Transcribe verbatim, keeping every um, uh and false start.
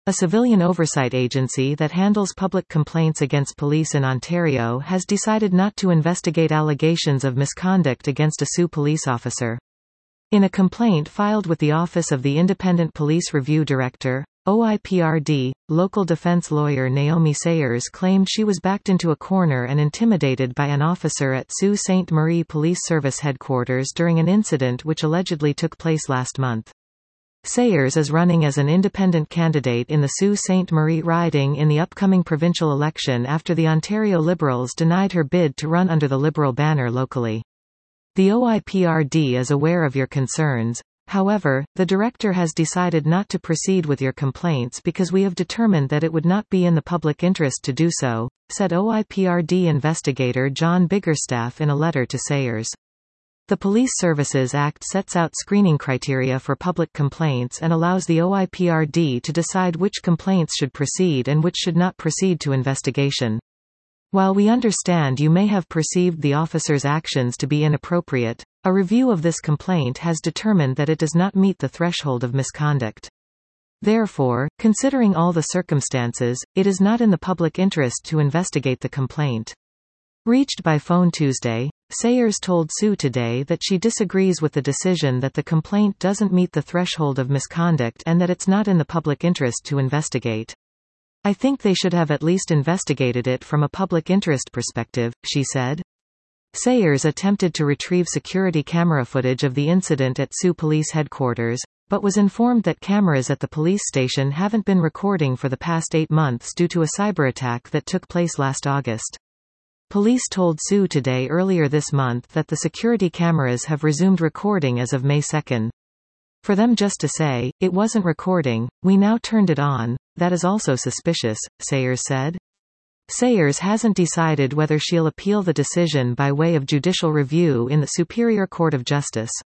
A civilian oversight agency that handles public complaints against police in Ontario has decided not to investigate allegations of misconduct against a Sioux police officer. In a complaint filed with the Office of the Independent Police Review Director, O I P R D, local defense lawyer Naomi Sayers claimed she was backed into a corner and intimidated by an officer at Sault Ste. Marie Police Service headquarters during an incident which allegedly took place last month. Sayers is running as an independent candidate in the Sault Ste. Marie riding in the upcoming provincial election after the Ontario Liberals denied her bid to run under the Liberal banner locally. The O I P R D is aware of your concerns. However, the director has decided not to proceed with your complaints because we have determined that it would not be in the public interest to do so, said O I P R D investigator John Biggerstaff in a letter to Sayers. The Police Services Act sets out screening criteria for public complaints and allows the O I P R D to decide which complaints should proceed and which should not proceed to investigation. While we understand you may have perceived the officer's actions to be inappropriate, a review of this complaint has determined that it does not meet the threshold of misconduct. Therefore, considering all the circumstances, it is not in the public interest to investigate the complaint. Reached by phone Tuesday, Sayers told Sioux Today that she disagrees with the decision that the complaint doesn't meet the threshold of misconduct and that it's not in the public interest to investigate. I think they should have at least investigated it from a public interest perspective, she said. Sayers attempted to retrieve security camera footage of the incident at Sioux Police headquarters, but was informed that cameras at the police station haven't been recording for the past eight months due to a cyberattack that took place last August. Police told Sioux Today earlier this month that the security cameras have resumed recording as of May second. For them just to say, it wasn't recording, we now turned it on, that is also suspicious, Sayers said. Sayers hasn't decided whether she'll appeal the decision by way of judicial review in the Superior Court of Justice.